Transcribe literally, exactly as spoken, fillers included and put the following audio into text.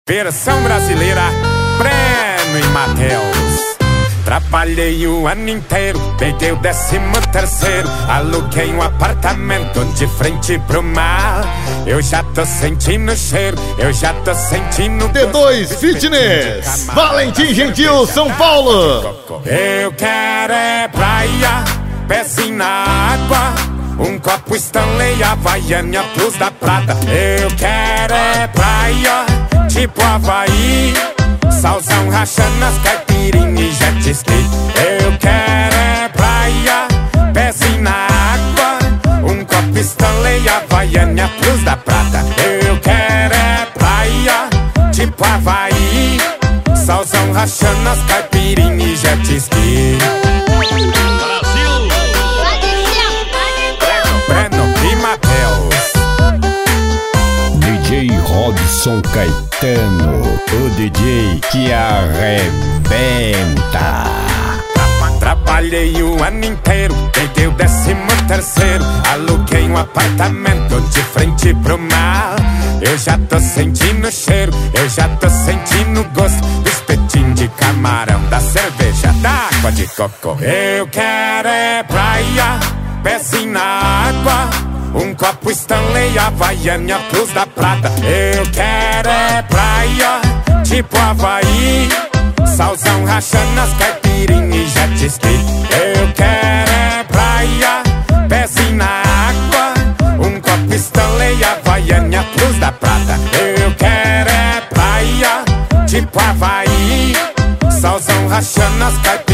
Versão brasileira, Breno e Matheus. Trabalhei o ano inteiro, peguei o décimo terceiro, aluguei um apartamento de frente pro mar. Eu já tô sentindo o cheiro, eu já tô sentindo D dois Fitness, Valentim Gentil, São Paulo. Eu quero é praia, pezinho na água, um copo Stanley, Havaiana Plus da Prata. Eu quero é praia, tipo Havaí, salzão rachando as caipirinhas e jet ski. Eu quero é praia, pezinho na água, um copo Stanley, Havaiana Plus da Prata. Eu quero é praia, tipo Havaí, salzão rachando as caipirinhas e jet ski. D J Robson Caetano, o D J que arrebenta. Trabalhei o ano inteiro, peguei o décimo terceiro, aluguei um apartamento de frente pro mar. Eu já tô sentindo o cheiro, eu já tô sentindo o gosto do espetinho de camarão, da cerveja, da água de coco. Eu quero é praia, pezinho na água, um copo Stanley, Havaiana Plus da Prata. Eu quero é praia, tipo Havaí, salzão rachando as caipirinhas e jet ski. Eu quero é praia, pezinho na água, um copo Stanley, Havaiana Plus da Prata. Eu quero é praia, tipo Havaí, salzão rachando as caipirinhas